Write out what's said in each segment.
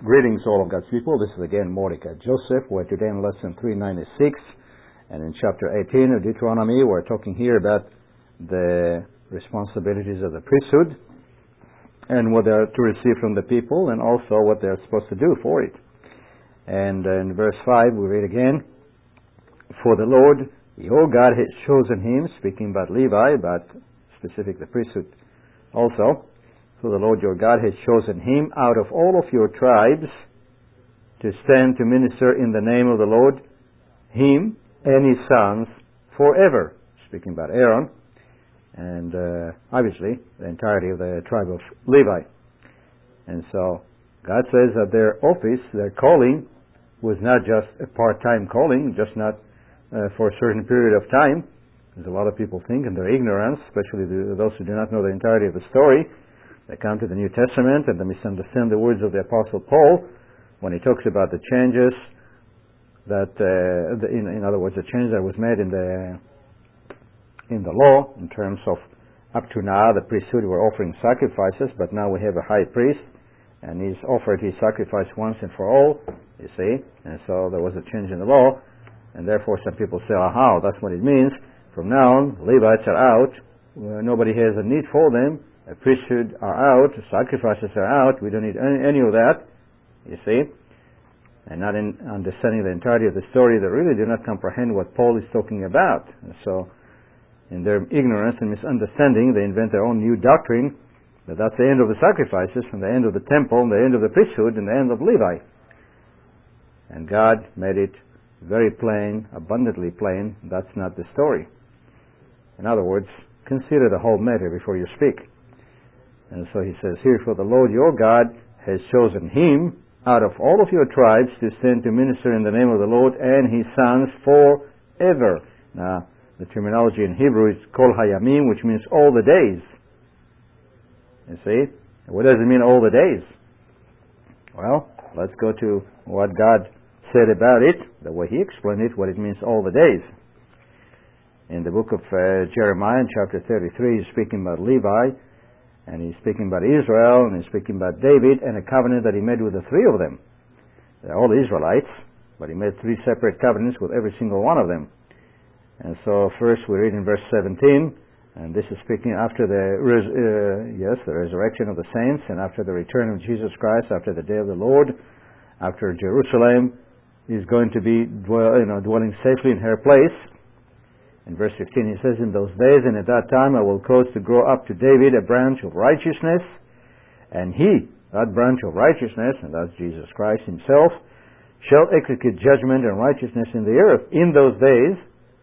Greetings, all of God's people. This is again Mordecai Joseph. We're today in lesson 396, and in chapter 18 of Deuteronomy, we're talking here about the responsibilities of the priesthood and what they are to receive from the people, and also what they are supposed to do for it. And in verse 5, we read again, "For the Lord your God has chosen him," speaking about Levi, but specific the priesthood also. "For the Lord your God has chosen him out of all of your tribes to stand to minister in the name of the Lord, him and his sons forever," speaking about Aaron, and obviously the entirety of the tribe of Levi. And so God says that their office, their calling, was not just a part-time calling, just not for a certain period of time, as a lot of people think in their ignorance, especially those who do not know the entirety of the story. They come to the New Testament and they misunderstand the words of the Apostle Paul when he talks about the changes that, in other words, the change that was made in the law, in terms of up to now the priesthood were offering sacrifices, but now we have a high priest and he's offered his sacrifice once and for all, you see, and so there was a change in the law, and therefore some people say, aha, that's what it means. From now on, Levites are out, nobody has a need for them, the priesthood are out, sacrifices are out, we don't need any of that, you see. And not in understanding the entirety of the story, they really do not comprehend what Paul is talking about. And so, in their ignorance and misunderstanding, they invent their own new doctrine, that that's the end of the sacrifices, and the end of the temple, and the end of the priesthood, and the end of Levi. And God made it very plain, abundantly plain, that's not the story. In other words, consider the whole matter before you speak. And so he says here, "For the Lord your God has chosen him out of all of your tribes to stand to minister in the name of the Lord and his sons forever." Now, the terminology in Hebrew is kol hayamim, which means all the days. You see? What does it mean, all the days? Well, let's go to what God said about it, the way he explained it, what it means all the days. In the book of Jeremiah, in chapter 33, he's speaking about Levi, and he's speaking about Israel, and he's speaking about David, and a covenant that he made with the three of them. They're all Israelites, but he made three separate covenants with every single one of them. And so first we read in verse 17, and this is speaking after the resurrection of the saints, and after the return of Jesus Christ, after the day of the Lord, after Jerusalem is going to be dwelling safely in her place. In verse 15 he says, "In those days and at that time I will cause to grow up to David a branch of righteousness, and he," that branch of righteousness, and that's Jesus Christ himself, "shall execute judgment and righteousness in the earth. In those days,"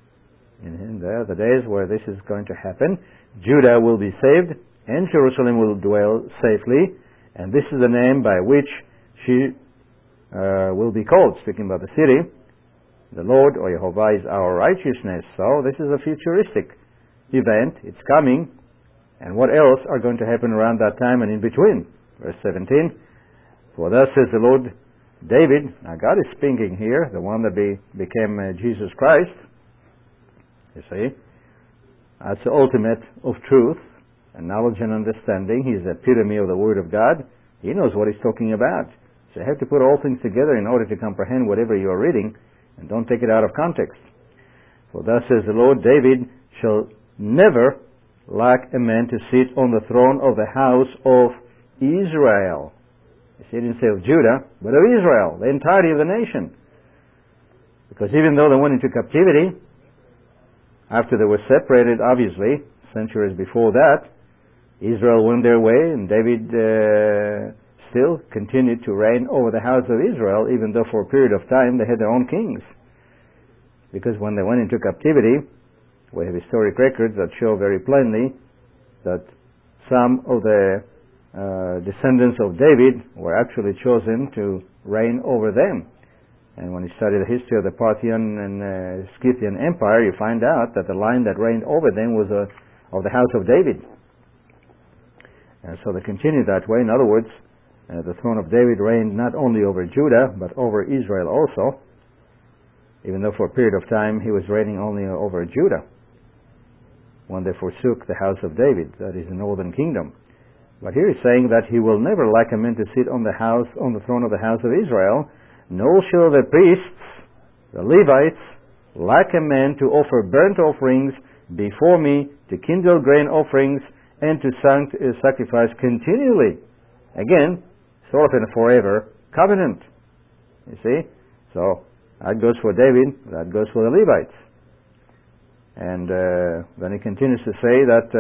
in the days where this is going to happen, "Judah will be saved, and Jerusalem will dwell safely, and this is the name by which she will be called," speaking about the city. "The Lord, or Jehovah, is our righteousness." So this is a futuristic event. It's coming. And what else are going to happen around that time and in between? Verse 17, "For thus says the Lord David," now God is speaking here, the one that became Jesus Christ. You see? That's the ultimate of truth and knowledge and understanding. He's the epitome of the Word of God. He knows what he's talking about. So you have to put all things together in order to comprehend whatever you are reading, and don't take it out of context. "For thus says the Lord, David shall never lack a man to sit on the throne of the house of Israel." You see, it didn't say of Judah, but of Israel, the entirety of the nation. Because even though they went into captivity, after they were separated, obviously, centuries before that, Israel went their way, and David still continued to reign over the house of Israel, even though for a period of time they had their own kings. Because when they went into captivity, we have historic records that show very plainly that some of the descendants of David were actually chosen to reign over them. And when you study the history of the Parthian and Scythian Empire, you find out that the line that reigned over them was of the house of David. And so they continued that way. In other words, the throne of David reigned not only over Judah, but over Israel also, even though for a period of time he was reigning only over Judah, when they forsook the house of David, that is the northern kingdom. But here he's saying that he will never like a man to sit on the throne of the house of Israel, nor shall the priests, the Levites, like a man to offer burnt offerings before me, to kindle grain offerings, and to sacrifice continually. Again, sort of in a forever covenant. You see? So, that goes for David, that goes for the Levites. And then he continues to say that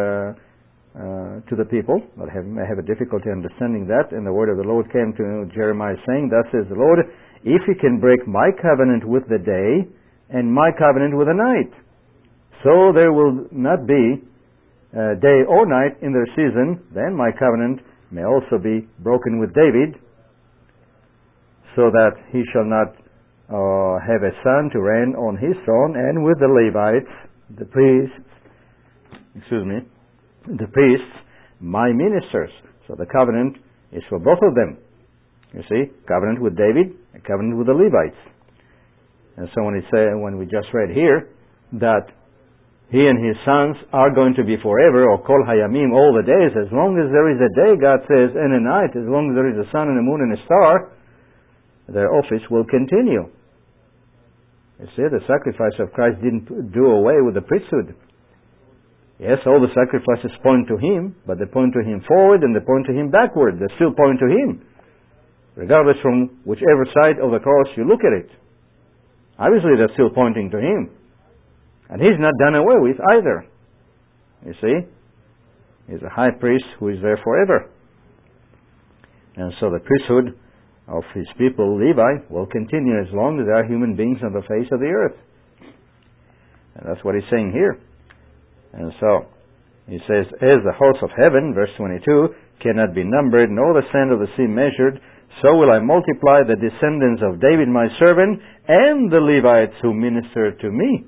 to the people that may have a difficulty understanding that, and the word of the Lord came to Jeremiah saying, Thus says the Lord, if you can break my covenant with the day, and my covenant with the night, so there will not be day or night in their season, then my covenant may also be broken with David, so that he shall not have a son to reign on his throne, and with the Levites, the priests, my ministers. So the covenant is for both of them. You see, covenant with David, a covenant with the Levites. And so when we just read here that he and his sons are going to be forever, or kol hayamim, all the days, as long as there is a day, God says, and a night, as long as there is a sun and a moon and a star, their office will continue. You see, the sacrifice of Christ didn't do away with the priesthood. Yes, all the sacrifices point to Him, but they point to Him forward and they point to Him backward. They still point to Him, regardless from whichever side of the cross you look at it. Obviously, they're still pointing to Him. And He's not done away with either. You see? He's a high priest who is there forever. And so the priesthood of His people, Levi, will continue as long as there are human beings on the face of the earth. And that's what He's saying here. And so, He says, as the hosts of heaven, verse 22, cannot be numbered, nor the sand of the sea measured, so will I multiply the descendants of David my servant, and the Levites who minister to me.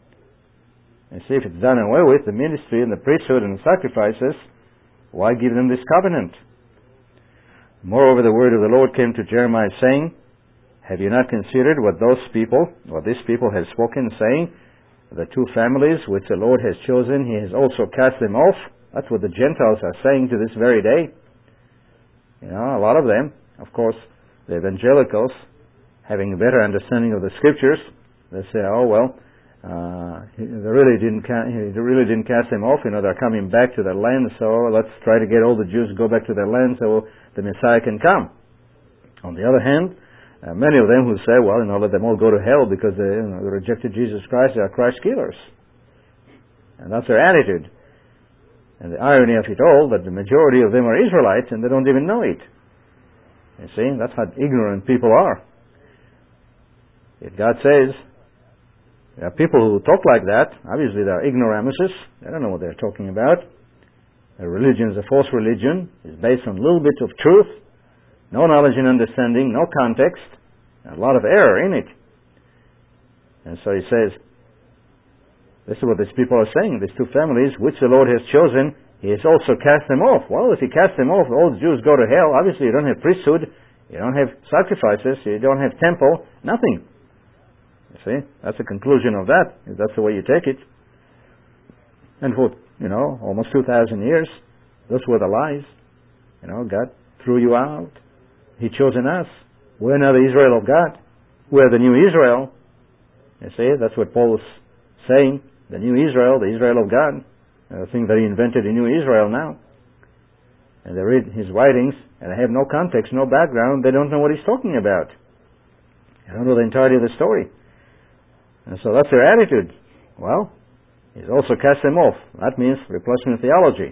And see, if it's done away with, the ministry and the priesthood and the sacrifices, why give them this covenant? Moreover, the word of the Lord came to Jeremiah, saying, Have you not considered what this people have spoken, saying, the two families which the Lord has chosen, He has also cast them off? That's what the Gentiles are saying to this very day. You know, a lot of them, of course, the evangelicals, having a better understanding of the Scriptures, they say, oh well, he really didn't cast them off. You know, they're coming back to their land, so let's try to get all the Jews to go back to their land so the Messiah can come. On the other hand, many of them who say, well, let them all go to hell because they rejected Jesus Christ, they are Christ killers. And that's their attitude. And the irony of it all, that the majority of them are Israelites and they don't even know it. You see, that's how ignorant people are. If God says, there are people who talk like that, obviously they are ignoramuses, they don't know what they're talking about. Their religion is a false religion, it's based on a little bit of truth, no knowledge and understanding, no context, and a lot of error in it. And so He says, this is what these people are saying, these two families, which the Lord has chosen, He has also cast them off. Well, if He casts them off, all the Jews go to hell. Obviously, you don't have priesthood, you don't have sacrifices, you don't have temple, nothing. You see, that's the conclusion of that, if that's the way you take it. And for, almost 2,000 years, those were the lies. God threw you out. He chosen us. We're now the Israel of God. We're the new Israel. You see, that's what Paul is saying. The new Israel, the Israel of God. I think that he invented a new Israel now. And they read his writings, and they have no context, no background. They don't know what he's talking about. They don't know the entirety of the story. And so that's their attitude. Well, He's also cast them off. That means replacement theology.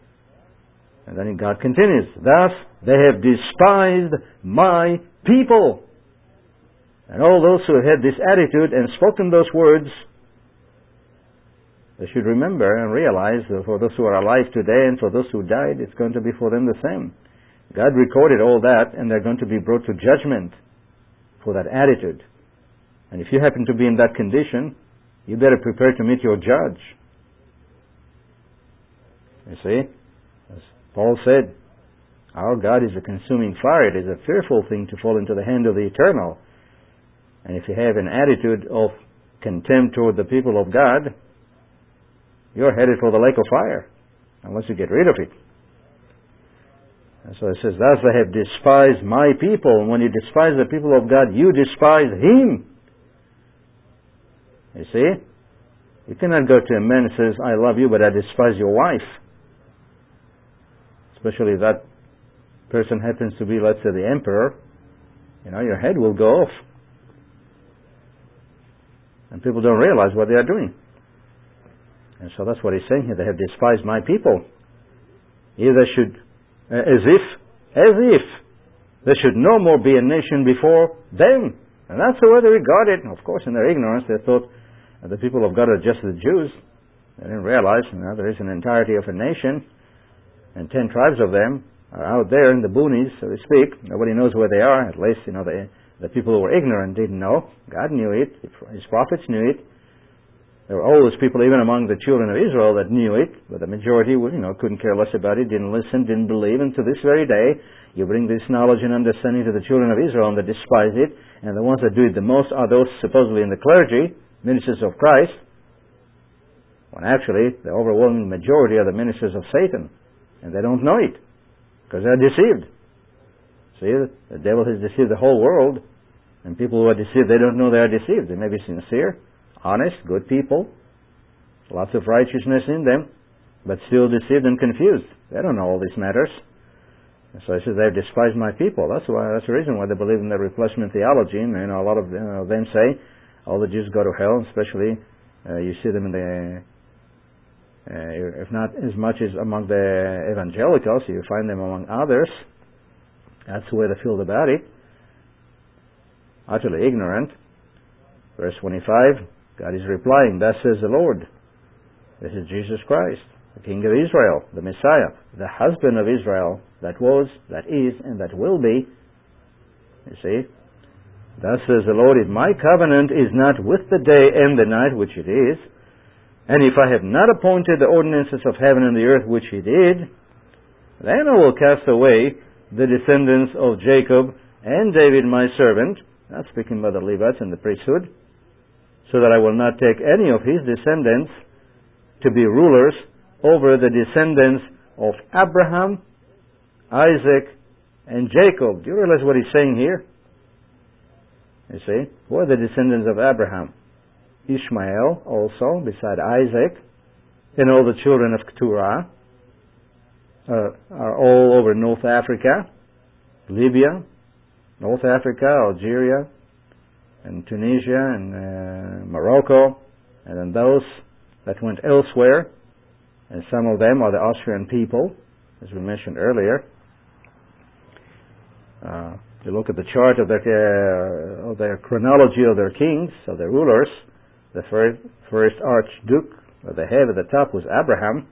And then God continues, thus they have despised my people. And all those who have had this attitude and spoken those words, they should remember and realize that for those who are alive today and for those who died, it's going to be for them the same. God recorded all that, and they're going to be brought to judgment for that attitude. And if you happen to be in that condition, you better prepare to meet your judge. You see? As Paul said, our God is a consuming fire. It is a fearful thing to fall into the hand of the eternal. And if you have an attitude of contempt toward the people of God, you're headed for the lake of fire, unless you get rid of it. And so it says, thus they have despised my people. And when you despise the people of God, you despise Him. You see? You cannot go to a man and says, I love you, but I despise your wife. Especially if that person happens to be, let's say, the emperor. Your head will go off. And people don't realize what they are doing. And so that's what he's saying here. They have despised my people. Either should, as if there should no more be a nation before them. And that's the way they regard it. Of course, in their ignorance, they thought the people of God are just the Jews. They didn't realize there is an entirety of a nation, and 10 tribes of them are out there in the boonies, so to speak. Nobody knows where they are. At least, the people who were ignorant didn't know. God knew it. His prophets knew it. There were always people, even among the children of Israel, that knew it, but the majority, couldn't care less about it, didn't listen, didn't believe. And to this very day, you bring this knowledge and understanding to the children of Israel, and they despise it. And the ones that do it the most are those supposedly in the clergy, ministers of Christ, when actually the overwhelming majority are the ministers of Satan, and they don't know it, because they're deceived. See, the devil has deceived the whole world, and people who are deceived, they don't know they are deceived. They may be sincere, honest, good people, lots of righteousness in them, but still deceived and confused. They don't know all these matters. And so he says they've despised my people. That's the reason why they believe in the replacement theology. And a lot of them say all the Jews go to hell, especially you see them in the if not as much as among the evangelicals, you find them among others. That's the way they feel about it. Utterly ignorant. Verse 25, God is replying, thus says the Lord. This is Jesus Christ, the King of Israel, the Messiah, the husband of Israel, that was, that is, and that will be. You see? Thus says the Lord, if my covenant is not with the day and the night, which it is, and if I have not appointed the ordinances of heaven and the earth, which He did, then I will cast away the descendants of Jacob and David my servant, that's speaking about the Levites and the priesthood, so that I will not take any of his descendants to be rulers over the descendants of Abraham, Isaac, and Jacob. Do you realize what he's saying here? You see, who are the descendants of Abraham? Ishmael also, beside Isaac, and all the children of Keturah are all over North Africa, Libya, North Africa, Algeria, and Tunisia, and Morocco, and then those that went elsewhere, and some of them are the Austrian people, as we mentioned earlier. If you look at the chart of their chronology of their kings, of their rulers, the first archduke, or the head at the top, was Abraham,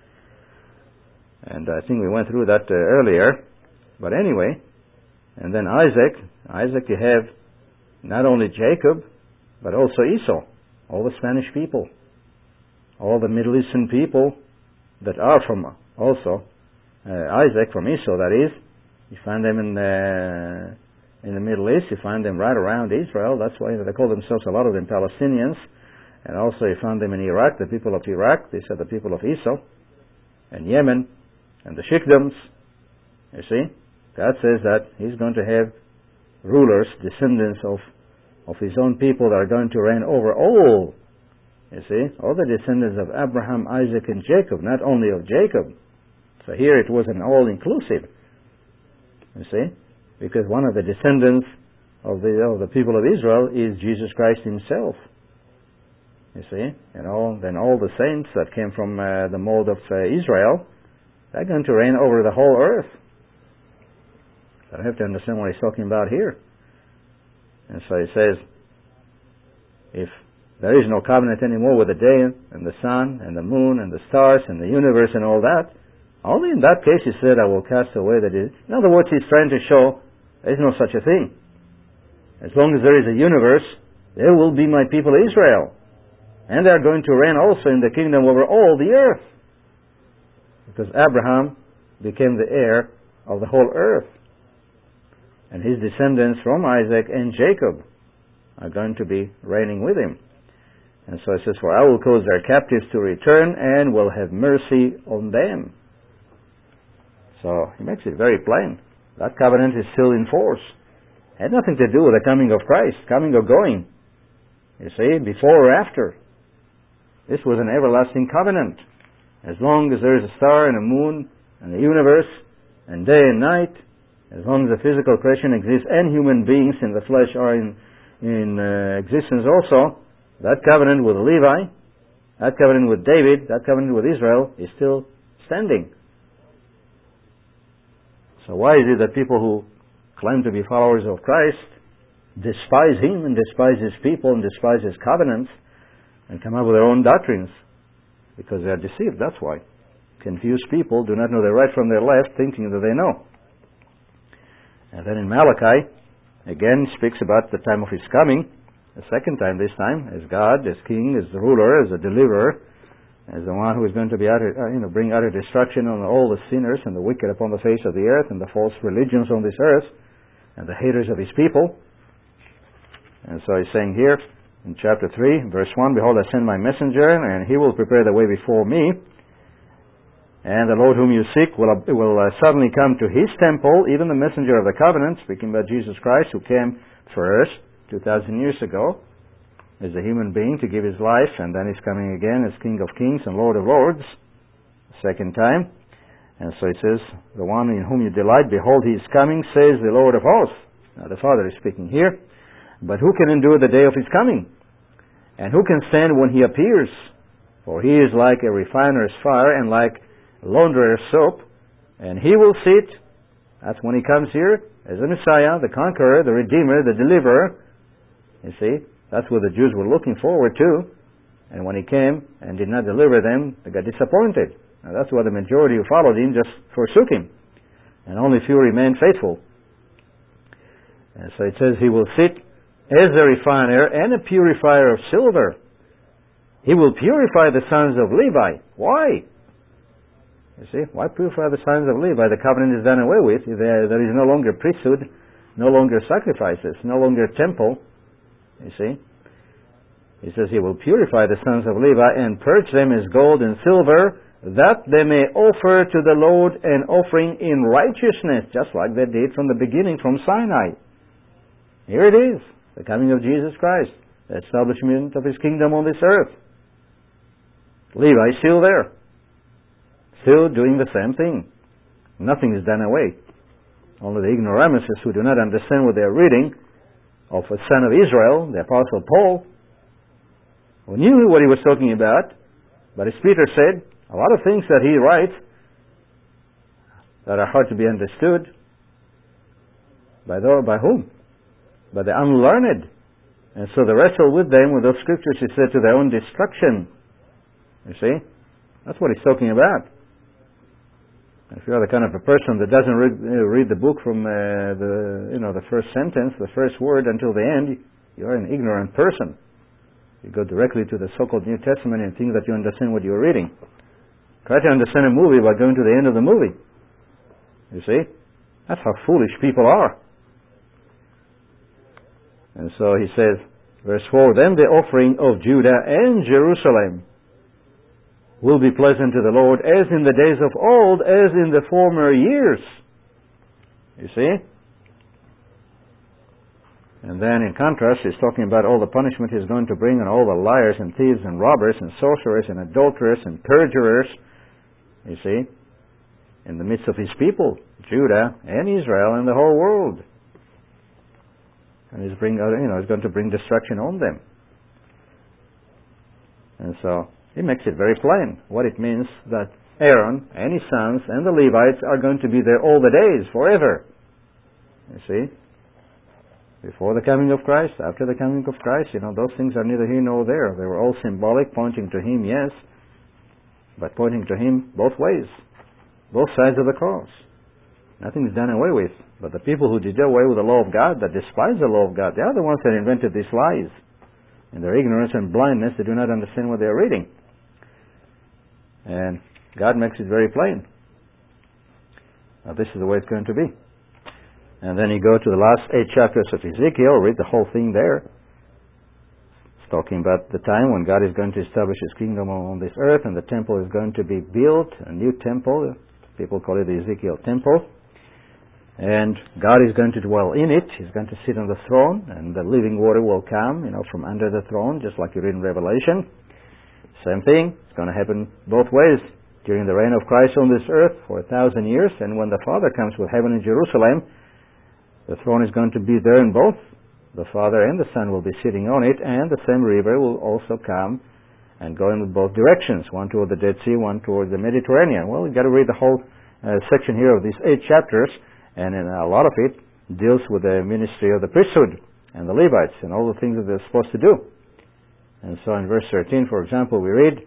and I think we went through that earlier. But anyway, and then Isaac, you have not only Jacob, but also Esau, all the Spanish people, all the Middle Eastern people that are from also Isaac, from Esau, that is. You find them in the Middle East. You find them right around Israel. That's why they call themselves, a lot of them, Palestinians. And also you find them in Iraq, the people of Iraq. These are the people of Esau. And Yemen, and the Shikdams. You see? God says that He's going to have rulers, descendants of His own people that are going to reign over all. You see? All the descendants of Abraham, Isaac, and Jacob, not only of Jacob. So here it was an all-inclusive. You see? Because one of the descendants of the people of Israel is Jesus Christ Himself. You see? And then all the saints that came from the mold of Israel, they're going to reign over the whole earth. So I have to understand what He's talking about here. And so He says, if there is no covenant anymore with the day and the sun and the moon and the stars and the universe and all that, only in that case He said, I will cast away the day. In other words, He's trying to show there is no such a thing. As long as there is a universe, there will be my people Israel. And they are going to reign also in the kingdom over all the earth. Because Abraham became the heir of the whole earth. And his descendants from Isaac and Jacob are going to be reigning with him. And so it says, for I will cause their captives to return and will have mercy on them. So So he makes it very plain. That covenant is still in force. It had nothing to do with the coming of Christ, coming or going. You see, before or after. This was an everlasting covenant. As long as there is a star and a moon and the universe and day and night, as long as the physical creation exists and human beings in the flesh are in existence also, that covenant with Levi, that covenant with David, that covenant with Israel is still standing. So why is it that people who claim to be followers of Christ despise Him and despise His people and despise His covenants and come up with their own doctrines? Because they are deceived, that's why. Confused people do not know their right from their left, thinking that they know. And then in Malachi, again speaks about the time of His coming, a second time this time, as God, as King, as the ruler, as the deliverer, as the one who is going to be bring utter destruction on all the sinners and the wicked upon the face of the earth and the false religions on this earth and the haters of His people. And so He's saying here in chapter 3, verse 1, Behold, I send my messenger, and he will prepare the way before me. And the Lord whom you seek will suddenly come to His temple, even the messenger of the covenant, speaking about Jesus Christ, who came first 2,000 years ago as a human being to give His life, and then He's coming again as King of Kings and Lord of Lords, second time. And so it says, the one in whom you delight, behold, He is coming, says the Lord of hosts. Now the Father is speaking here. But who can endure the day of His coming? And who can stand when He appears? For He is like a refiner's fire and like launderer's soap, and He will sit, that's when He comes here, as the Messiah, the conqueror, the Redeemer, the deliverer. You see, that's what the Jews were looking forward to. And when He came and did not deliver them, they got disappointed. Now that's why the majority who followed Him just forsook Him. And only few remained faithful. And so it says He will sit as a refiner and a purifier of silver. He will purify the sons of Levi. Why? You see, why purify the sons of Levi? The covenant is done away with. There is no longer priesthood, no longer sacrifices, no longer temple. You see? He says He will purify the sons of Levi and purge them as gold and silver, that they may offer to the Lord an offering in righteousness, just like they did from the beginning from Sinai. Here it is, the coming of Jesus Christ, the establishment of His kingdom on this earth. Levi is still there, still doing the same thing. Nothing is done away. Only the ignoramuses who do not understand what they are reading of a son of Israel, the Apostle Paul, who knew what he was talking about, but as Peter said, a lot of things that he writes that are hard to be understood. By whom? By the unlearned. And so they wrestle with them, with those scriptures, he said, to their own destruction. You see? That's what he's talking about. If you are the kind of a person that doesn't read the book from the first sentence, the first word until the end, you are an ignorant person. You go directly to the so-called New Testament and think that you understand what you are reading. Try to understand a movie by going to the end of the movie. You see? That's how foolish people are. And so he says, verse 4, Then the offering of Judah and Jerusalem will be pleasant to the Lord, as in the days of old, as in the former years. You see? And then in contrast, he's talking about all the punishment he's going to bring on all the liars and thieves and robbers and sorcerers and adulterers and perjurers, you see, in the midst of His people, Judah and Israel and the whole world. And he's going to bring destruction on them. And so He makes it very plain what it means that Aaron and his sons and the Levites are going to be there all the days, forever. You see? Before the coming of Christ, after the coming of Christ, those things are neither here nor there. They were all symbolic, pointing to Him, yes, but pointing to Him both ways, both sides of the cross. Nothing is done away with. But the people who did away with the law of God, that despise the law of God, they are the ones that invented these lies. In their ignorance and blindness, they do not understand what they are reading. And God makes it very plain. Now, this is the way it's going to be. And then you go to the last 8 chapters of Ezekiel, read the whole thing there. It's talking about the time when God is going to establish His kingdom on this earth, and the temple is going to be built, a new temple, People call it the Ezekiel temple. And God is going to dwell in it. He's going to sit on the throne, and the living water will come, from under the throne, just like you read in Revelation. Same thing. It's going to happen both ways. During the reign of Christ on this earth for 1,000 years, and when the Father comes with heaven in Jerusalem, the throne is going to be there in both. The Father and the Son will be sitting on it, and the same river will also come and go in both directions, one toward the Dead Sea, one toward the Mediterranean. Well, you've got to read the whole section here of these 8 chapters, and a lot of it deals with the ministry of the priesthood and the Levites and all the things that they're supposed to do. And so in verse 13, for example, we read,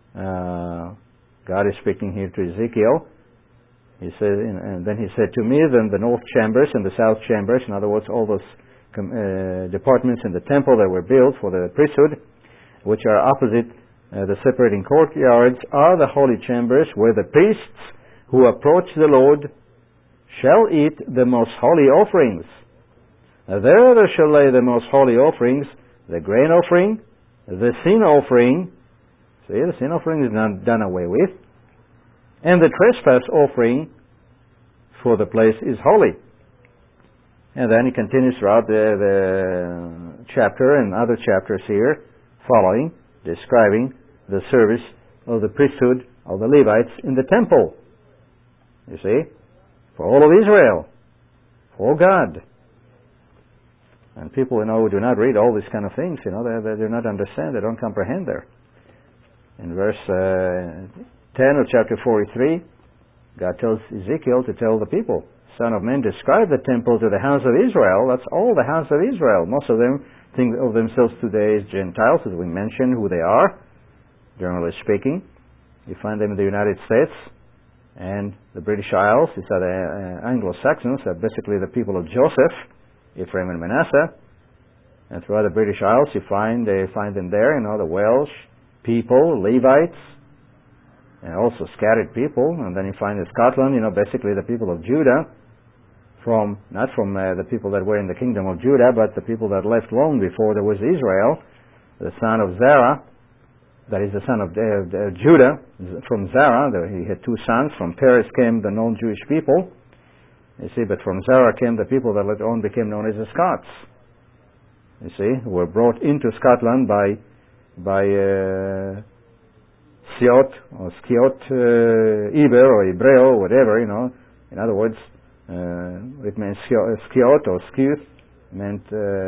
God is speaking here to Ezekiel. He said, and then he said to me, then the north chambers and the south chambers, in other words, all those departments in the temple that were built for the priesthood, which are opposite the separating courtyards, are the holy chambers where the priests who approach the Lord shall eat the most holy offerings. There they shall lay the most holy offerings, the grain offering, the sin offering. See, the sin offering is not done away with. And the trespass offering, for the place is holy. And then he continues throughout the chapter and other chapters here, following, describing the service of the priesthood of the Levites in the temple. You see? For all of Israel. For God. And people, who do not read all these kind of things, they do not understand, they don't comprehend there. In verse 10 of chapter 43, God tells Ezekiel to tell the people, Son of man, describe the temple to the house of Israel. That's all the house of Israel. Most of them think of themselves today as Gentiles, as we mentioned who they are, generally speaking. You find them in the United States and the British Isles. These are the Anglo-Saxons, are basically the people of Joseph, Ephraim and Manasseh. And throughout the British Isles, they find them there, the Welsh people, Levites, and also scattered people. And then you find in Scotland, basically the people of Judah, not from the people that were in the kingdom of Judah, but the people that left long before there was Israel, the son of Zerah, that is the son of Judah, from Zerah. He had 2 sons. From Perez came the non-Jewish people. You see, but from Zerah came the people that later on became known as the Scots. You see, who were brought into Scotland by Siot or Skiot Iber or Hebreo, whatever, In other words, it means Skiot or Skith meant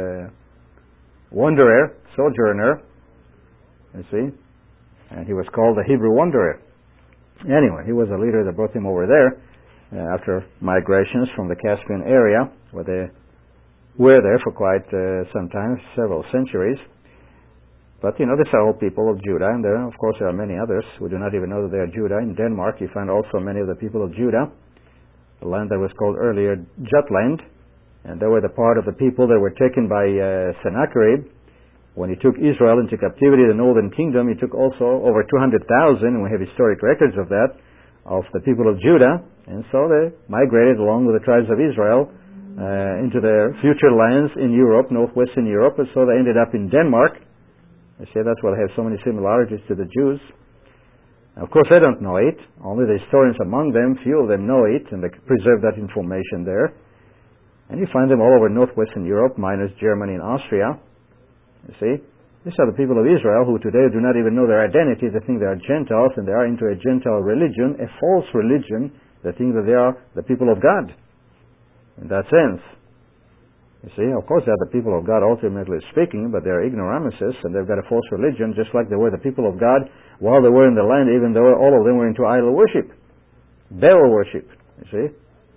wanderer, sojourner, you see. And he was called the Hebrew wanderer. Anyway, he was a leader that brought him over there after migrations from the Caspian area, where they were there for quite some time, several centuries. But, these are all people of Judah, and there, of course, there are many others who do not even know that they are Judah. In Denmark, you find also many of the people of Judah, the land that was called earlier Jutland, and they were the part of the people that were taken by Sennacherib. When he took Israel into captivity, the northern kingdom, he took also over 200,000, and we have historic records of that, of the people of Judah, and so they migrated along with the tribes of Israel into their future lands in Europe, northwestern Europe, and so they ended up in Denmark. I say that's why they have so many similarities to the Jews. Now, of course, they don't know it. Only the historians among them, few of them know it, and they preserve that information there. And you find them all over northwestern Europe, minus Germany and Austria. You see? These are the people of Israel who today do not even know their identity. They think they are Gentiles, and they are into a Gentile religion, a false religion. They think that they are the people of God. In that sense. You see, of course, they are the people of God ultimately speaking, but they are ignoramuses, and they've got a false religion, just like they were the people of God while they were in the land, even though all of them were into idol worship. Baal worship, you see.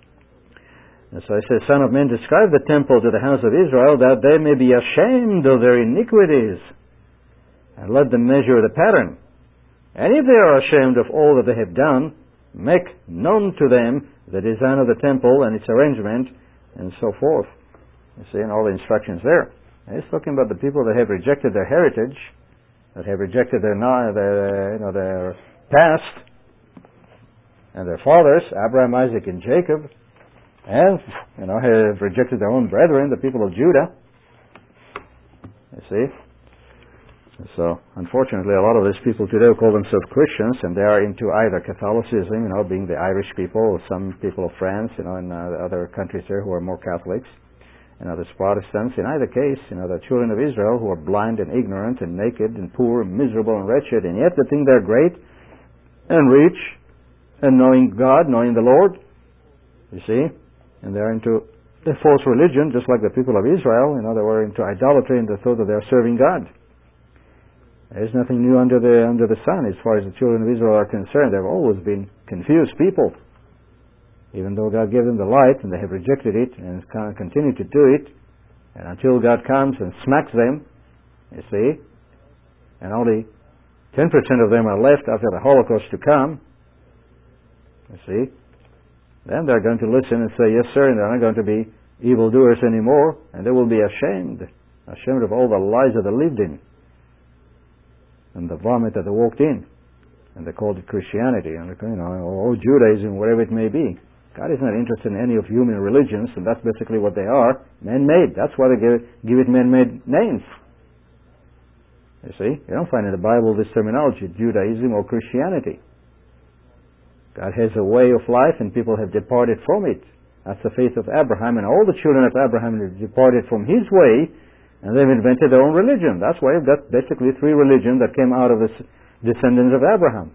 And so he says, Son of man, describe the temple to the house of Israel, that they may be ashamed of their iniquities, and let them measure the pattern. And if they are ashamed of all that they have done, make known to them the design of the temple and its arrangement, and so forth. You see, and all the instructions there. And he's talking about the people that have rejected their heritage, that have rejected their past, and their fathers, Abraham, Isaac, and Jacob, and have rejected their own brethren, the people of Judah. You see, So, unfortunately, a lot of these people today call themselves Christians, and they are into either Catholicism, being the Irish people, or some people of France, in other countries there who are more Catholics, and others Protestants. In either case, the children of Israel who are blind and ignorant and naked and poor and miserable and wretched, and yet they think they're great and rich and knowing God, knowing the Lord, you see, and they're into a false religion, just like the people of Israel. They were into idolatry and they thought that they're serving God. There's nothing new under the sun as far as the children of Israel are concerned. They've always been confused people, even though God gave them the light, and they have rejected it and continue to do it, and until God comes and smacks them, you see, and only 10% of them are left after the Holocaust to come, you see, then they're going to listen and say, yes, sir, and they're not going to be evildoers anymore, and they will be ashamed of all the lies that they lived in, and the vomit that they walked in, and they called it Christianity, or Judaism, whatever it may be. God is not interested in any of human religions, and that's basically what they are, man-made. That's why they give it man-made names. You see, you don't find in the Bible this terminology, Judaism or Christianity. God has a way of life, and people have departed from it. That's the faith of Abraham, and all the children of Abraham have departed from his way, and they've invented their own religion. That's why you've got basically three religions that came out of the descendants of Abraham.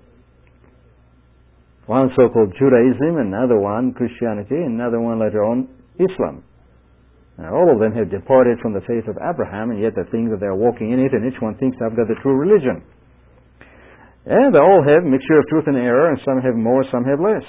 One so-called Judaism, another one Christianity, another one later on Islam. And all of them have departed from the faith of Abraham, and yet they think that they're walking in it, and each one thinks I've got the true religion. And they all have a mixture of truth and error, and some have more, some have less.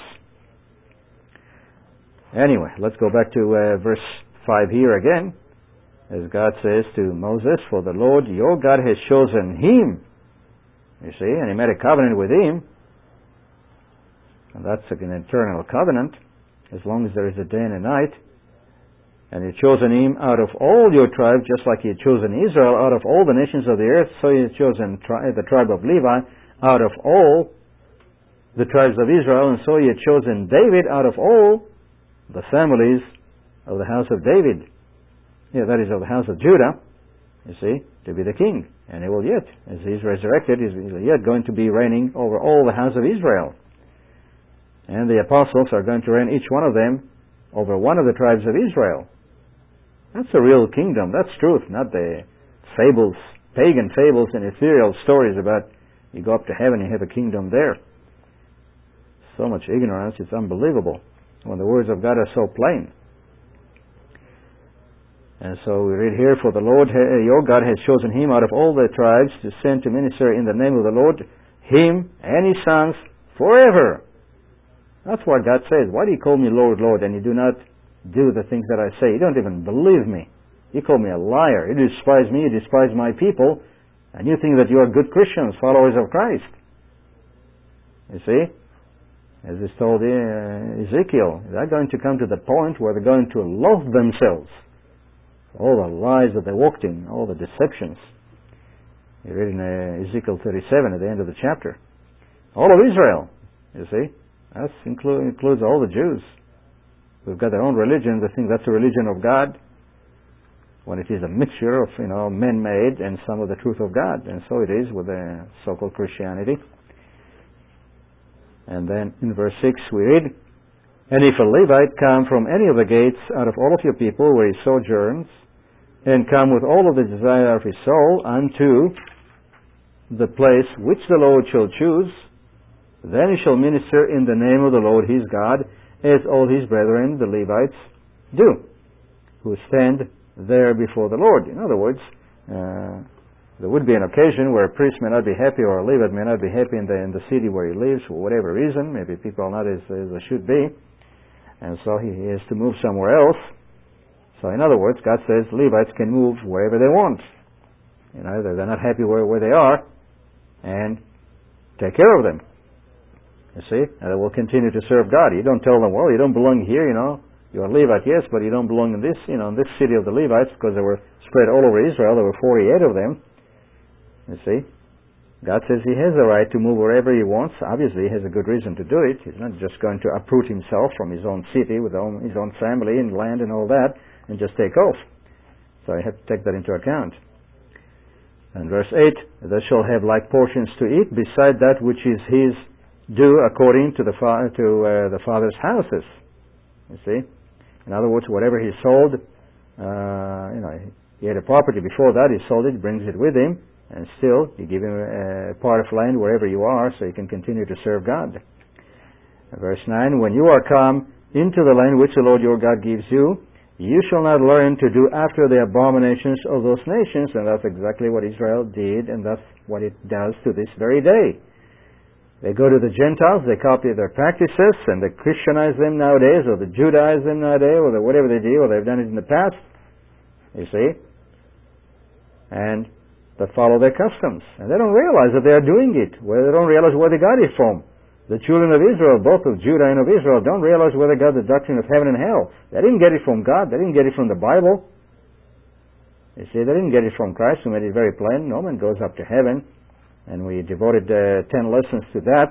Anyway, let's go back to verse 5 here again. As God says to Moses, for the Lord your God has chosen him. You see, and he made a covenant with him. And that's an eternal covenant, as long as there is a day and a night. And he has chosen him out of all your tribes, just like he had chosen Israel out of all the nations of the earth. So he has chosen the tribe of Levi out of all the tribes of Israel. And so he had chosen David out of all the families of the house of David. That is of the house of Judah, you see, to be the king. And he will yet, as he is resurrected, he's yet going to be reigning over all the house of Israel. And the apostles are going to reign, each one of them, over one of the tribes of Israel. That's a real kingdom. That's truth, not the fables, pagan fables and ethereal stories about you go up to heaven and you have a kingdom there. So much ignorance, it's unbelievable when the words of God are so plain. And so we read here, for the Lord your God has chosen him out of all the tribes to send to minister in the name of the Lord, him and his sons forever. That's what God says. Why do you call me Lord, Lord, and you do not do the things that I say? You don't even believe me. You call me a liar. You despise me, you despise my people, and you think that you are good Christians, followers of Christ. You see? As is told Ezekiel, they're going to come to the point where they're going to loathe themselves. All the lies that they walked in, all the deceptions. You read in Ezekiel 37 at the end of the chapter. All of Israel, you see. That includes all the Jews. We've got their own religion. They think that's the religion of God, when it is a mixture of, men-made and some of the truth of God. And so it is with the so-called Christianity. And then in verse 6 we read, and if a Levite come from any of the gates out of all of your people where he sojourns, and come with all of the desire of his soul unto the place which the Lord shall choose, then he shall minister in the name of the Lord his God, as all his brethren, the Levites, do, who stand there before the Lord. In other words, there would be an occasion where a priest may not be happy, or a Levite may not be happy in the city where he lives, for whatever reason. Maybe people are not as they should be, and so he has to move somewhere else. So in other words, God says Levites can move wherever they want. They're not happy where they are, and take care of them. You see? And they will continue to serve God. You don't tell them, well, you don't belong here, You're a Levite, yes, but you don't belong in this, in this city of the Levites, because they were spread all over Israel. There were 48 of them. You see? God says he has the right to move wherever he wants. Obviously, he has a good reason to do it. He's not just going to uproot himself from his own city with his own family and land and all that, and just take off. So you have to take that into account. And verse 8, they shall have like portions to eat, beside that which is his due according to the father's houses. You see? In other words, whatever he sold, he had a property before that, he sold it, brings it with him, and still, you give him a part of land wherever you are, so you can continue to serve God. Verse 9, when you are come into the land which the Lord your God gives you, you shall not learn to do after the abominations of those nations. And that's exactly what Israel did, and that's what it does to this very day. They go to the Gentiles, they copy their practices, and they Christianize them nowadays, or they Judaize them nowadays, or whatever they do, or they've done it in the past. You see? And they follow their customs. And they don't realize that they are doing it. They don't realize where they got it from. The children of Israel, both of Judah and of Israel, don't realize where they got the doctrine of heaven and hell. They didn't get it from God. They didn't get it from the Bible. You see, they didn't get it from Christ, who made it very plain. No man goes up to heaven. And we devoted 10 lessons to that.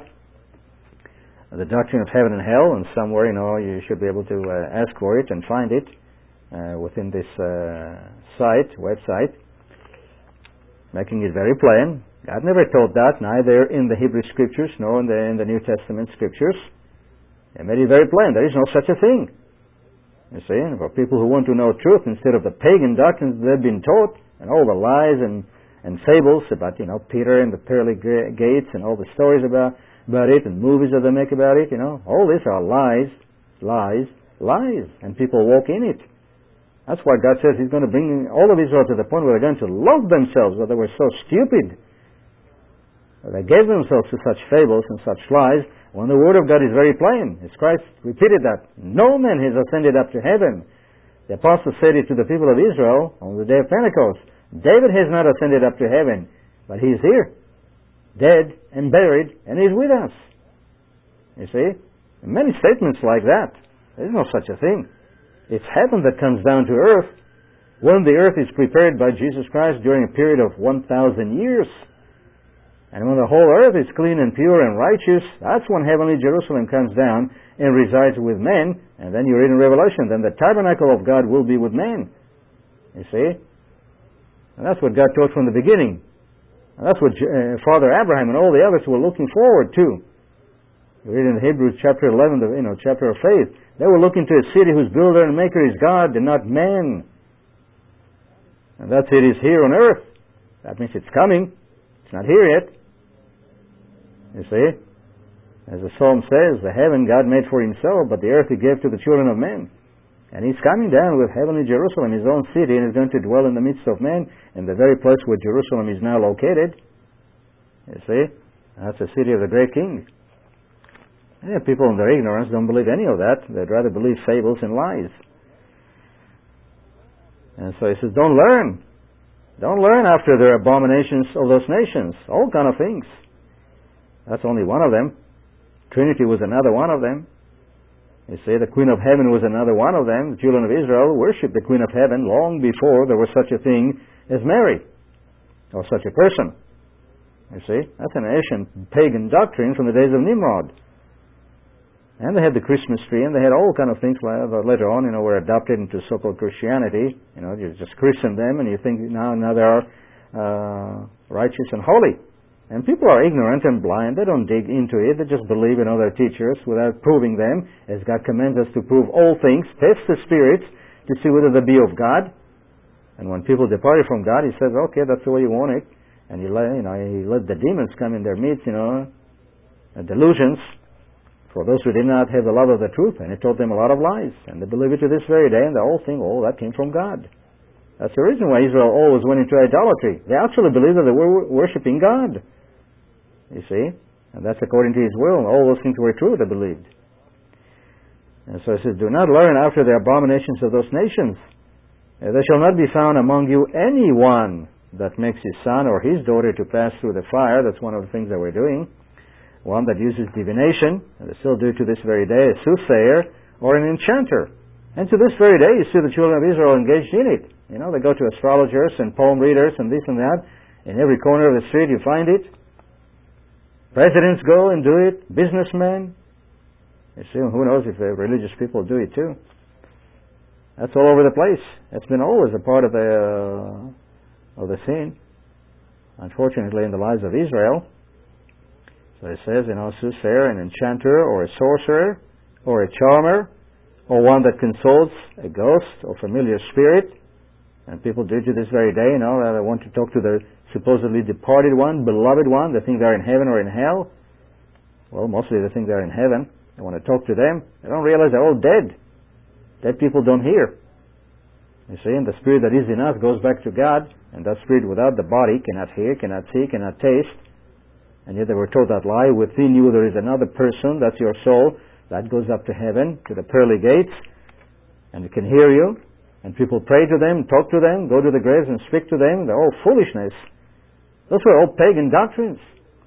The doctrine of heaven and hell. And somewhere, you should be able to ask for it and find it within this website. Making it very plain. God never taught that, neither in the Hebrew Scriptures nor in the New Testament Scriptures. He made it very plain. There is no such a thing. You see, and for people who want to know truth instead of the pagan doctrines they've been taught, and all the lies and fables about, Peter and the pearly gates and all the stories about it and movies that they make about it, all these are lies, and people walk in it. That's why God says He's going to bring all of Israel to the point where they're going to love themselves, that they were so stupid. They gave themselves to such fables and such lies, when the Word of God is very plain. As Christ repeated that. No man has ascended up to heaven. The apostles said it to the people of Israel on the day of Pentecost. David has not ascended up to heaven, but he is here, dead and buried, and He's with us. You see? And many statements like that. There is no such a thing. It's heaven that comes down to earth when the earth is prepared by Jesus Christ during a period of 1,000 years. And when the whole earth is clean and pure and righteous, that's when heavenly Jerusalem comes down and resides with men. And then you read in Revelation, then the tabernacle of God will be with men. You see? And that's what God taught from the beginning. And that's what Father Abraham and all the others were looking forward to. You read in Hebrews chapter 11, chapter of faith. They were looking to a city whose builder and maker is God and not man. And that city is here on earth. That means it's coming. It's not here yet. You see? As the psalm says, the heaven God made for Himself, but the earth He gave to the children of men. And He's coming down with heavenly Jerusalem, His own city, and He's going to dwell in the midst of men, in the very place where Jerusalem is now located. You see? That's the city of the great King. Yeah, people in their ignorance don't believe any of that. They'd rather believe fables and lies. And so He says, don't learn. Don't learn after their abominations of those nations. All kind of things. That's only one of them. Trinity was another one of them. You see, the Queen of Heaven was another one of them. The children of Israel worshipped the Queen of Heaven long before there was such a thing as Mary, or such a person. You see, that's an ancient pagan doctrine from the days of Nimrod. And they had the Christmas tree, and they had all kind of things later on, were adopted into so-called Christianity. You just christen them, and you think now they are righteous and holy. And people are ignorant and blind. They don't dig into it. They just believe in other teachers without proving them, as God commands us to prove all things, test the spirits to see whether they be of God. And when people departed from God, He says, okay, that's the way you want it. And He let the demons come in their midst, delusions, for those who did not have the love of the truth. And He taught them a lot of lies. And they believe it to this very day, and they all think, that came from God. That's the reason why Israel always went into idolatry. They actually believed that they were worshipping God. You see? And that's according to His will. All those things were true, they believed. And so He says, do not learn after the abominations of those nations. There shall not be found among you anyone that makes his son or his daughter to pass through the fire. That's one of the things that we're doing. One that uses divination, and they still do to this very day, a soothsayer or an enchanter. And to this very day, you see the children of Israel engaged in it. They go to astrologers and palm readers and this and that. In every corner of the street you find it. Presidents go and do it. Businessmen. You see, who knows if the religious people do it too. That's all over the place. It's been always a part of the scene. unfortunately, in the lives of Israel. So it says, soothsayer, an enchanter, or a sorcerer, or a charmer, or one that consults a ghost or familiar spirit. And people do to this very day, they want to talk to the supposedly departed one, beloved one. They think they're in heaven or in hell. Well, mostly they think they're in heaven. They want to talk to them. They don't realize they're all dead. Dead people don't hear. You see, and the spirit that is in us goes back to God, and that spirit without the body cannot hear, cannot see, cannot taste. And yet they were told that lie. Within you there is another person, that's your soul, that goes up to heaven, to the pearly gates, and it can hear you. And people pray to them, talk to them, go to the graves and speak to them. They're all foolishness. Those were all pagan doctrines.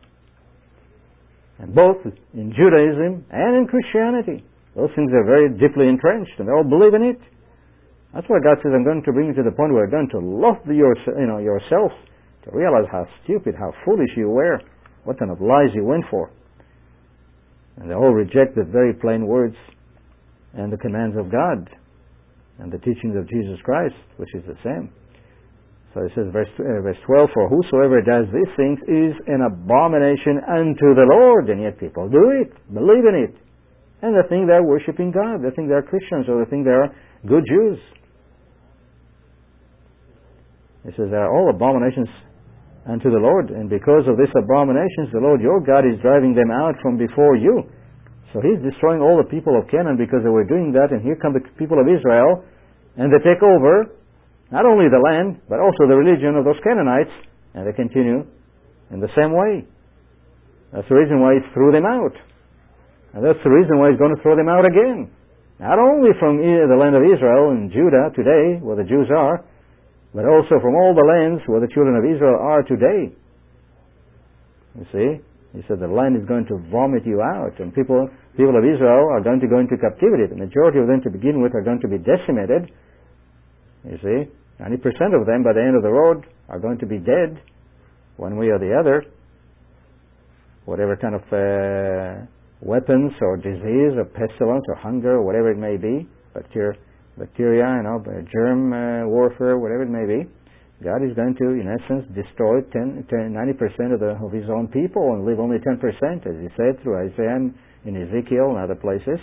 And both in Judaism and in Christianity, those things are very deeply entrenched, and they all believe in it. That's why God says, I'm going to bring you to the point where you're going to love yourself, to realize how stupid, how foolish you were, what kind of lies you went for. And they all reject the very plain words and the commands of God and the teachings of Jesus Christ, which is the same. So it says, verse 12, for whosoever does these things is an abomination unto the Lord. And yet people do it, believe in it. And they think they're worshiping God. They think they're Christians, or they think they're good Jews. It says, they are all abominations unto the Lord. And because of these abominations, the Lord your God is driving them out from before you. So He's destroying all the people of Canaan because they were doing that, and here come the people of Israel, and they take over not only the land, but also the religion of those Canaanites, and they continue in the same way. That's the reason why He threw them out. And that's the reason why He's going to throw them out again. Not only from the land of Israel and Judah today, where the Jews are, but also from all the lands where the children of Israel are today. You see? He said the land is going to vomit you out, and people of Israel are going to go into captivity. The majority of them to begin with are going to be decimated. You see, 90% of them by the end of the road are going to be dead, one way or the other. Whatever kind of weapons or disease or pestilence or hunger or whatever it may be, bacteria, germ warfare, whatever it may be. God is going to, in essence, destroy 90% of His own people and leave only 10%, as He said through Isaiah in Ezekiel and other places.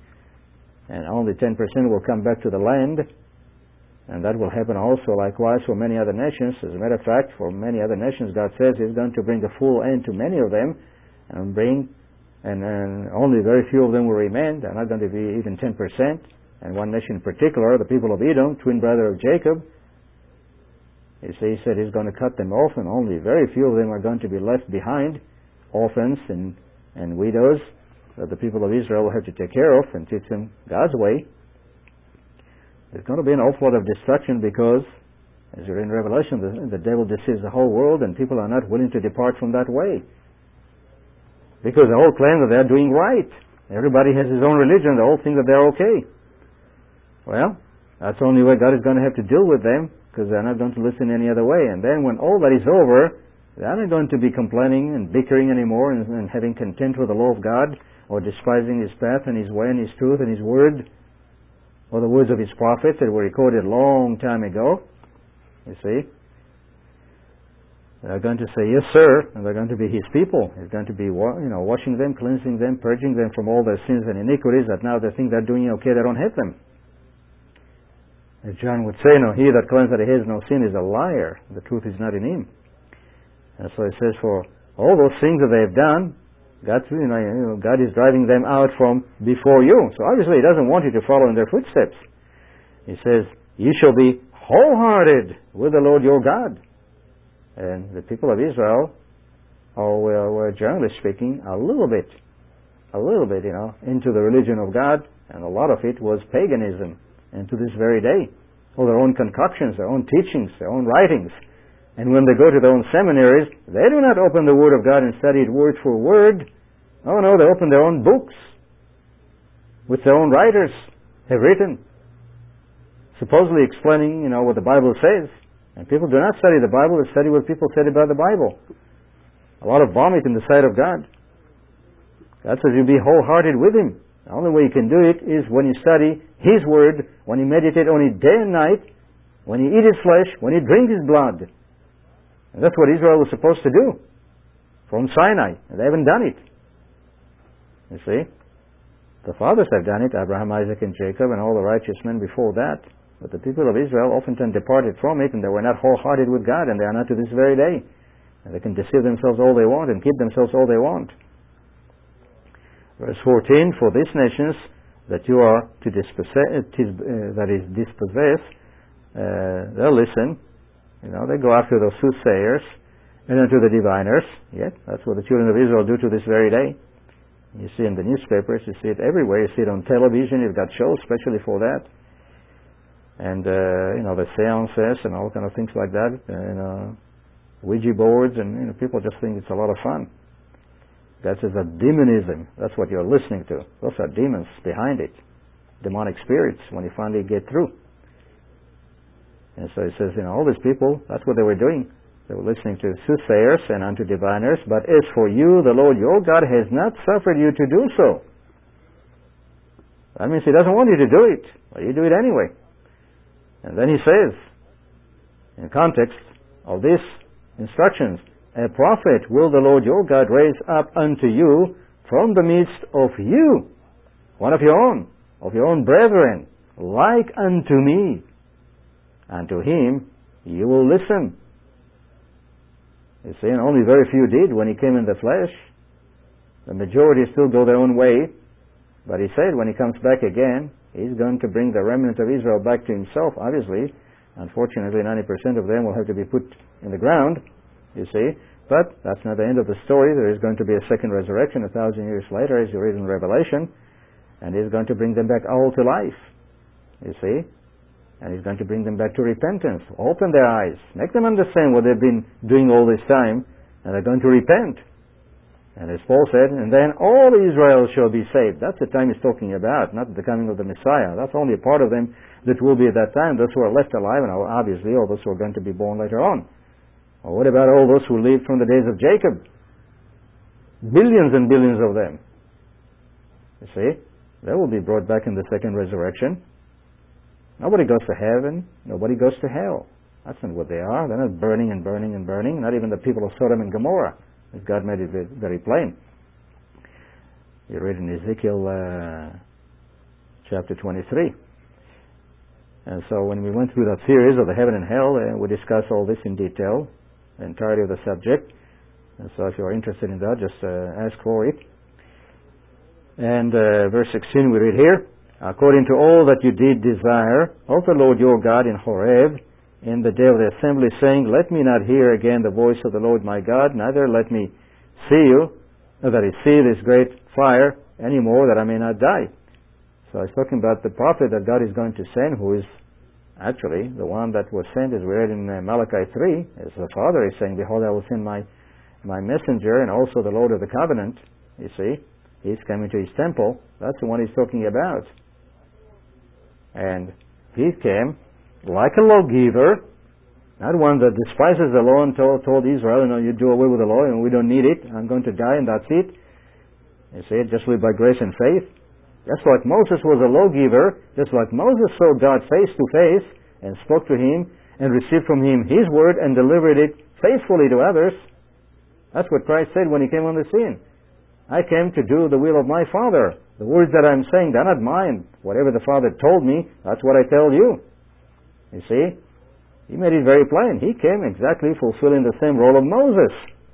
And only 10% will come back to the land. And that will happen also likewise for many other nations. As a matter of fact, for many other nations, God says He's going to bring a full end to many of them, and only very few of them will remain. They're not going to be even 10%. And one nation in particular, the people of Edom, twin brother of Jacob, He said He's going to cut them off, and only very few of them are going to be left behind, orphans and widows that the people of Israel will have to take care of and teach them God's way. There's going to be an awful lot of destruction because, as you're in Revelation, the devil deceives the whole world, and people are not willing to depart from that way. Because they all claim that they're doing right. Everybody has his own religion. They all think that they're okay. Well, that's the only way God is going to have to deal with them, because they're not going to listen any other way. And then when all that is over, they're not going to be complaining and bickering anymore and having contempt for the law of God, or despising His path and His way and His truth and His word, or the words of His prophets that were recorded a long time ago. You see? They're going to say, yes, sir, and they're going to be His people. He's going to be washing them, cleansing them, purging them from all their sins and iniquities that now they think they're doing okay, they don't have them. As John would say, he that claims that he has no sin is a liar. The truth is not in him. And so it says, for all those things that they have done, God is driving them out from before you. So obviously He doesn't want you to follow in their footsteps. He says, you shall be wholehearted with the Lord your God. And the people of Israel were generally speaking a little bit, into the religion of God, and a lot of it was paganism. And to this very day, all their own concoctions, their own teachings, their own writings. And when they go to their own seminaries, they do not open the Word of God and study it word for word. Oh no, they open their own books, which their own writers have written, supposedly explaining, what the Bible says. And people do not study the Bible, they study what people said about the Bible. A lot of vomit in the sight of God. God says you be wholehearted with Him. The only way you can do it is when you study His Word, when you meditate on it day and night, when you eat His flesh, when you drink His blood. And that's what Israel was supposed to do from Sinai. And they haven't done it. You see? The fathers have done it, Abraham, Isaac, and Jacob, and all the righteous men before that. But the people of Israel oftentimes departed from it, and they were not wholehearted with God, and they are not to this very day. And they can deceive themselves all they want and keep themselves all they want. Verse 14, for these nations that you are to dispossess, they'll listen. You know, they go after those soothsayers and unto the diviners. Yet, that's what the children of Israel do to this very day. You see in the newspapers, you see it everywhere. You see it on television. You've got shows especially for that. And, the seances and all kind of things like that. Ouija boards, and, people just think it's a lot of fun. That is a demonism. That's what you're listening to. Those are demons behind it. Demonic spirits when you finally get through. And so it says, all these people, that's what they were doing. They were listening to soothsayers and unto diviners. But as for you, the Lord your God has not suffered you to do so. That means He doesn't want you to do it. But you do it anyway. And then He says, in context of these instructions, a prophet will the Lord your God raise up unto you from the midst of you, one of your own brethren, like unto me. And to him you will listen. You see, and only very few did when He came in the flesh. The majority still go their own way. But He said when He comes back again, He's going to bring the remnant of Israel back to Himself, obviously. Unfortunately, 90% of them will have to be put in the ground, you see. But that's not the end of the story. There is going to be a second resurrection 1,000 years later, as you read in Revelation. And He's going to bring them back all to life, you see. And He's going to bring them back to repentance. Open their eyes. Make them understand what they've been doing all this time. And they're going to repent. And as Paul said, and then all Israel shall be saved. That's the time He's talking about, not the coming of the Messiah. That's only a part of them that will be at that time. Those who are left alive, and obviously all those who are going to be born later on. Or what about all those who lived from the days of Jacob? Billions and billions of them. You see? They will be brought back in the second resurrection. Nobody goes to heaven. Nobody goes to hell. That's not what they are. They're not burning and burning and burning. Not even the people of Sodom and Gomorrah. God made it very plain. You read in Ezekiel chapter 23. And so when we went through that series of the heaven and hell, we discussed all this in detail, the entirety of the subject. And so if you're interested in that, just ask for it. And verse 16 we read here, according to all that you did desire of the Lord your God in Horeb, in the day of the assembly, saying, let me not hear again the voice of the Lord my God, neither let me see you, that is, see this great fire any more, that I may not die. So he's talking about the prophet that God is going to send, who is actually the one that was sent, as we read in Malachi 3, as the Father is saying, behold, I will send my messenger, and also the Lord of the covenant. You see, He's coming to His temple. That's the one He's talking about. And He came like a lawgiver, not one that despises the law and told Israel, you do away with the law and we don't need it. I'm going to die and that's it. You see, just live by grace and faith. Just like Moses was a lawgiver, just like Moses saw God face to face and spoke to Him and received from Him His word and delivered it faithfully to others. That's what Christ said when He came on the scene. I came to do the will of my Father. The words that I'm saying, they're not mine. Whatever the Father told me, that's what I tell you. You see? He made it very plain. He came exactly fulfilling the same role of Moses.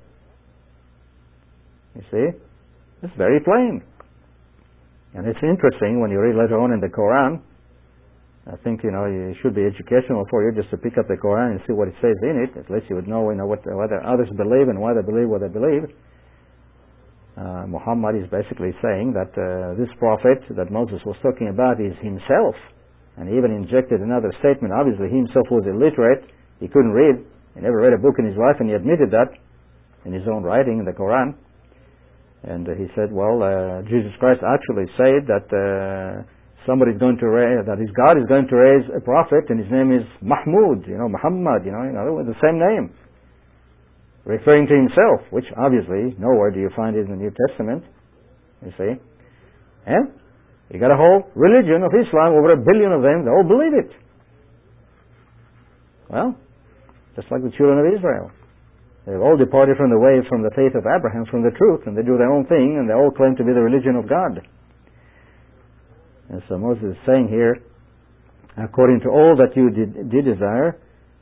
You see? It's very plain. And it's interesting when you read later on in the Quran. I think, it should be educational for you just to pick up the Quran and see what it says in it. At least you would know, what others believe and why they believe what they believe. Muhammad is basically saying that this prophet that Moses was talking about is himself. And he even injected another statement. Obviously, he himself was illiterate. He couldn't read. He never read a book in his life, and he admitted that in his own writing in the Quran. And he said, Jesus Christ actually said that somebody's going to raise, that his God is going to raise a prophet, and his name is Mahmud, Muhammad, the same name. Referring to himself, which obviously nowhere do you find it in the New Testament. You see? And you got a whole religion of Islam, over 1 billion of them, they all believe it. Well, just like the children of Israel. They've all departed from the way, from the faith of Abraham, from the truth, and they do their own thing, and they all claim to be the religion of God. And so Moses is saying here, according to all that you did desire,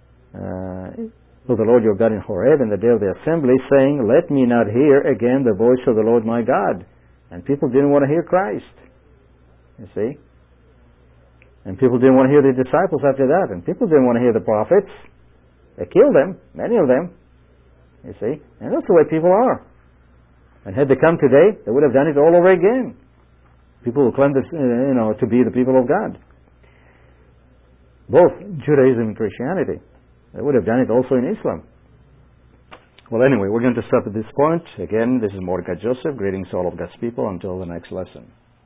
to the Lord your God in Horeb in the day of the assembly, saying, let me not hear again the voice of the Lord my God. And people didn't want to hear Christ. You see? And people didn't want to hear the disciples after that. And people didn't want to hear the prophets. They killed them, many of them. You see? And that's the way people are. And had they come today, they would have done it all over again. People who claim to, to be the people of God. Both Judaism and Christianity. They would have done it also in Islam. Well, anyway, we're going to stop at this point. Again, this is Mordecai Joseph. Greetings to all of God's people. Until the next lesson.